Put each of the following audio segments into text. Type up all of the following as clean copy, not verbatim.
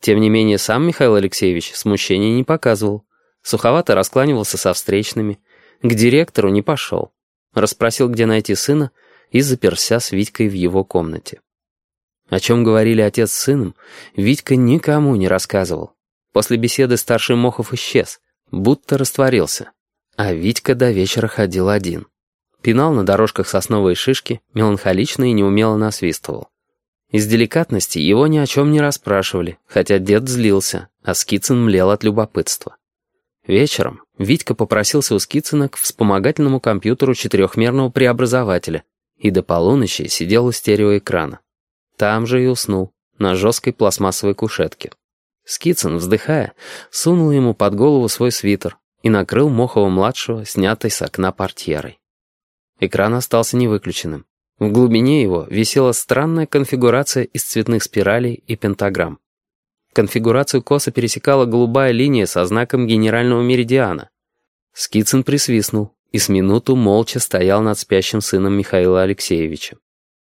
Тем не менее, сам Михаил Алексеевич смущения не показывал. Суховато раскланивался со встречными. К директору не пошел. Расспросил, где найти сына, и заперся с Витькой в его комнате. О чем говорили отец с сыном, Витька никому не рассказывал. После беседы старший Мохов исчез, будто растворился. А Витька до вечера ходил один. Пинал на дорожках сосновые шишки, меланхолично и неумело насвистывал. Из деликатности его ни о чем не расспрашивали, хотя дед злился, а Скицын млел от любопытства. Вечером Витька попросился у Скицына к вспомогательному компьютеру четырехмерного преобразователя и до полуночи сидел у стереоэкрана. Там же и уснул, на жесткой пластмассовой кушетке. Скицын, вздыхая, сунул ему под голову свой свитер и накрыл Мохова-младшего, снятой с окна портьерой. Экран остался невыключенным. В глубине его висела странная конфигурация из цветных спиралей и пентаграмм. Конфигурацию косо пересекала голубая линия со знаком генерального меридиана. Скицын присвистнул и с минуту молча стоял над спящим сыном Михаила Алексеевича.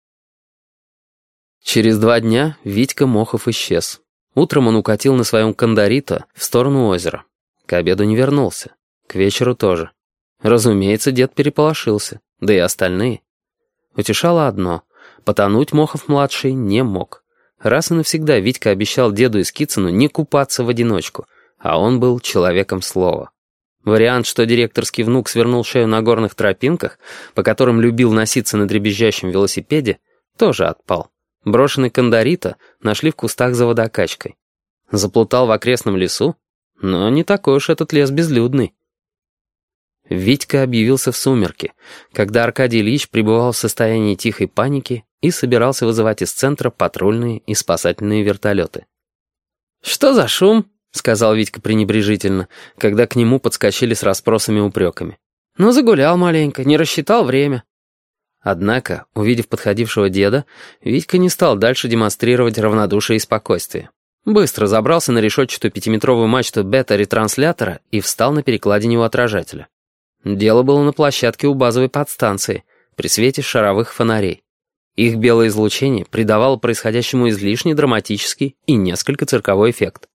Через 2 дня Витька Мохов исчез. Утром он укатил на своем кондорито в сторону озера. К обеду не вернулся. К вечеру тоже. Разумеется, дед переполошился, да и остальные. Утешало одно — потонуть Мохов-младший не мог. Раз и навсегда Витька обещал деду и Скицыну не купаться в одиночку, а он был человеком слова. Вариант, что директорский внук свернул шею на горных тропинках, по которым любил носиться на дребезжащем велосипеде, тоже отпал. Брошенный кондорито нашли в кустах за водокачкой. Заплутал в окрестном лесу, но не такой уж этот лес безлюдный. Витька объявился в сумерки, когда Аркадий Ильич пребывал в состоянии тихой паники и собирался вызывать из центра патрульные и спасательные вертолеты. «Что за шум?» — сказал Витька пренебрежительно, когда к нему подскочили с расспросами-упреками. «Ну, загулял маленько, не рассчитал время». Однако, увидев подходившего деда, Витька не стал дальше демонстрировать равнодушие и спокойствие. Быстро забрался на решетчатую 5-метровую мачту бета-ретранслятора и встал на перекладине у отражателя. Дело было на площадке у базовой подстанции, при свете шаровых фонарей. Их белое излучение придавало происходящему излишне драматический и несколько цирковой эффект.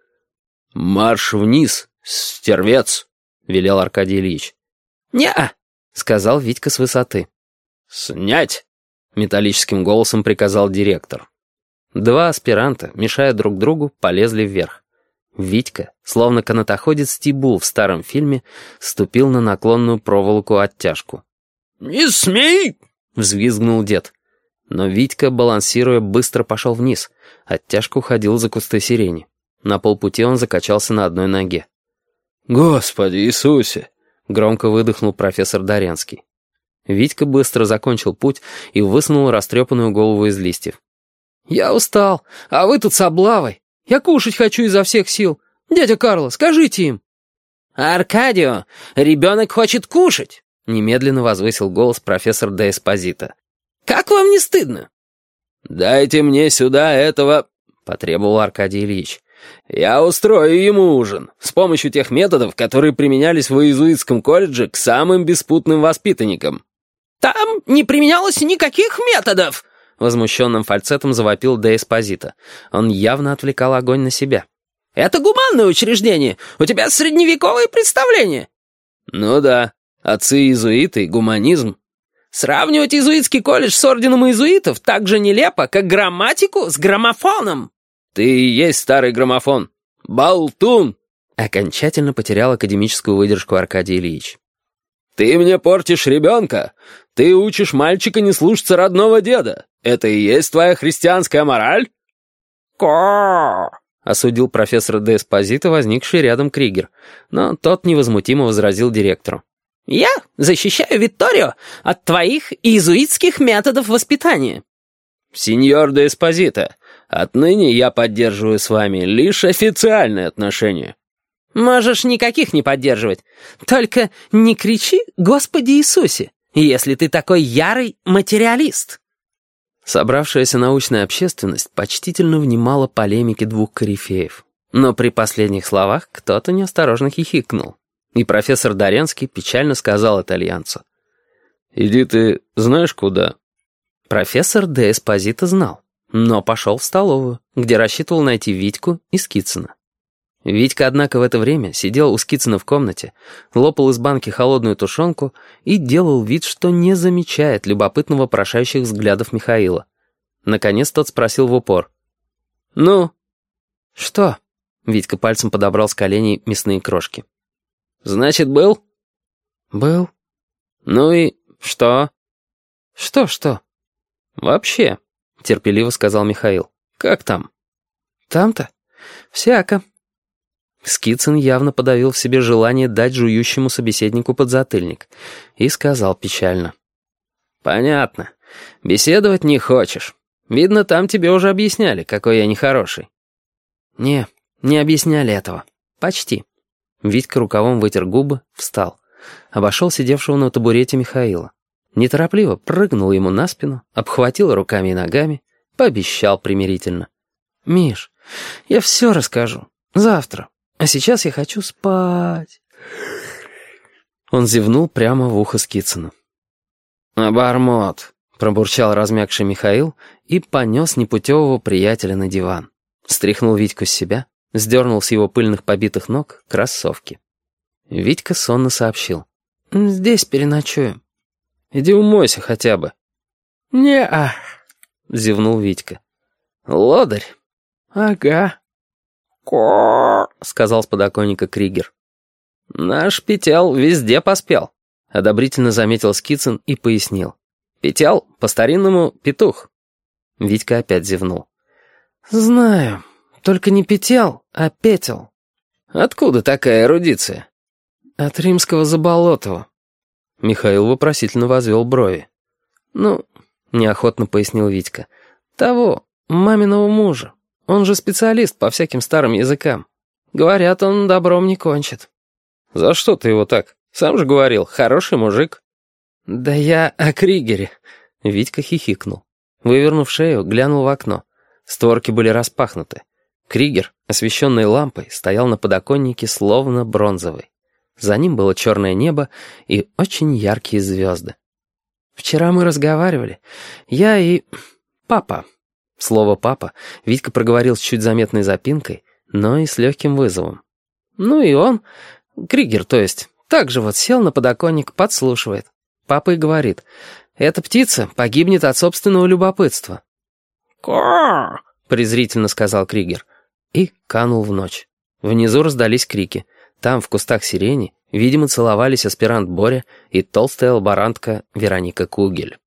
«Марш вниз, стервец!» — велел Аркадий Ильич. «Не-а!» — сказал Витька с высоты. «Снять!» — металлическим голосом приказал директор. 2 аспиранта, мешая друг другу, полезли вверх. Витька, словно канатоходец Тибул в старом фильме, ступил на наклонную проволоку-оттяжку. «Не смей!» — взвизгнул дед. Но Витька, балансируя, быстро пошел вниз. Оттяжка уходила за кусты сирени. На полпути он закачался на одной ноге. «Господи Иисусе!» — громко выдохнул профессор Доренский. Витька быстро закончил путь и высунул растрепанную голову из листьев. «Я устал, а вы тут с облавой. Я кушать хочу изо всех сил. Дядя Карло, скажите им». «Аркадио, ребенок хочет кушать», — немедленно возвысил голос профессор де Эспозито. «Как вам не стыдно?» «Дайте мне сюда этого», — потребовал Аркадий Ильич. «Я устрою ему ужин с помощью тех методов, которые применялись в иезуитском колледже к самым беспутным воспитанникам». «Там не применялось никаких методов!» Возмущенным фальцетом завопил де Эспозито. Он явно отвлекал огонь на себя. «Это гуманное учреждение. У тебя средневековые представления». «Ну да. Отцы-иезуиты и гуманизм». «Сравнивать иезуитский колледж с орденом иезуитов так же нелепо, как грамматику с граммофоном». «Ты и есть старый граммофон. Болтун!» Окончательно потерял академическую выдержку Аркадий Ильич. «Ты мне портишь ребенка. Ты учишь мальчика не слушаться родного деда. Это и есть твоя христианская мораль?» «Ко!» — осудил профессор де Эспозито, возникший рядом Кригер, но тот невозмутимо возразил директору. «Я защищаю Витторио от твоих иезуитских методов воспитания». «Сеньор де Эспозито, отныне я поддерживаю с вами лишь официальные отношения». «Можешь никаких не поддерживать. Только не кричи «Господи Иисусе», если ты такой ярый материалист». Собравшаяся научная общественность почтительно внимала полемике 2 корифеев. Но при последних словах кто-то неосторожно хихикнул. И профессор Доренский печально сказал итальянцу: «Иди ты знаешь куда?» Профессор де Эспозито знал. но пошел в столовую, где рассчитывал найти Витьку и Скицына. Витька, однако, в это время сидел у Скицына в комнате, лопал из банки холодную тушенку и делал вид, что не замечает любопытно вопрошающих взглядов Михаила. Наконец тот спросил в упор. «Ну?» «Что?» — Витька пальцем подобрал с коленей мясные крошки. «Значит, был?» «Был». «Ну и что?» «Что?» «Вообще», — терпеливо сказал Михаил. «Как там?» «Там-то? Всяко». Скицын явно подавил в себе желание дать жующему собеседнику подзатыльник и сказал печально. «Понятно. Беседовать не хочешь. Видно, там тебе уже объясняли, какой я нехороший». Не объясняли этого. Почти». Витька рукавом вытер губы, встал. Обошел сидевшего на табурете Михаила. Неторопливо прыгнул ему на спину, обхватил руками и ногами, пообещал примирительно. «Миш, я все расскажу. Завтра. А сейчас я хочу спать». Он зевнул прямо в ухо Скицыну. «Обормот», — пробурчал размягший Михаил и понес непутевого приятеля на диван. Стряхнул Витьку с себя, сдернул с его пыльных побитых ног кроссовки. Витька сонно сообщил. «Здесь переночуем». «Иди умойся хотя бы». «Не-а», — зевнул Витька. «Лодырь?» «Ага». «Ко», — сказал с подоконника Кригер. «Наш Петел везде поспел», — одобрительно заметил Скицын и пояснил. «Петел, по-старинному, петух». Витька опять зевнул. «Знаю, только не Петел, а Петел». «Откуда такая эрудиция?» «От римского Заболотова». Михаил вопросительно возвел брови. «Ну, — неохотно пояснил Витька, — того, маминого мужа. Он же специалист по всяким старым языкам. Говорят, он добром не кончит». «За что ты его так? Сам же говорил, хороший мужик». «Да я о Кригере». Витька хихикнул. Вывернув шею, глянул в окно. Створки были распахнуты. Кригер, освещенный лампой, стоял на подоконнике словно бронзовый. За ним было черное небо и очень яркие звезды. «Вчера мы разговаривали. Я и... папа». Слово «папа» Витька проговорил с чуть заметной запинкой, но и с легким вызовом. Ну и он, Кригер, то есть, так же вот сел на подоконник, подслушивает. Папа и говорит, «Эта птица погибнет от собственного любопытства». «Ко!» — презрительно сказал Кригер. И канул в ночь. Внизу раздались крики. Там, в кустах сирени, видимо, целовались аспирант Боря и толстая лаборантка Вероника Кугель.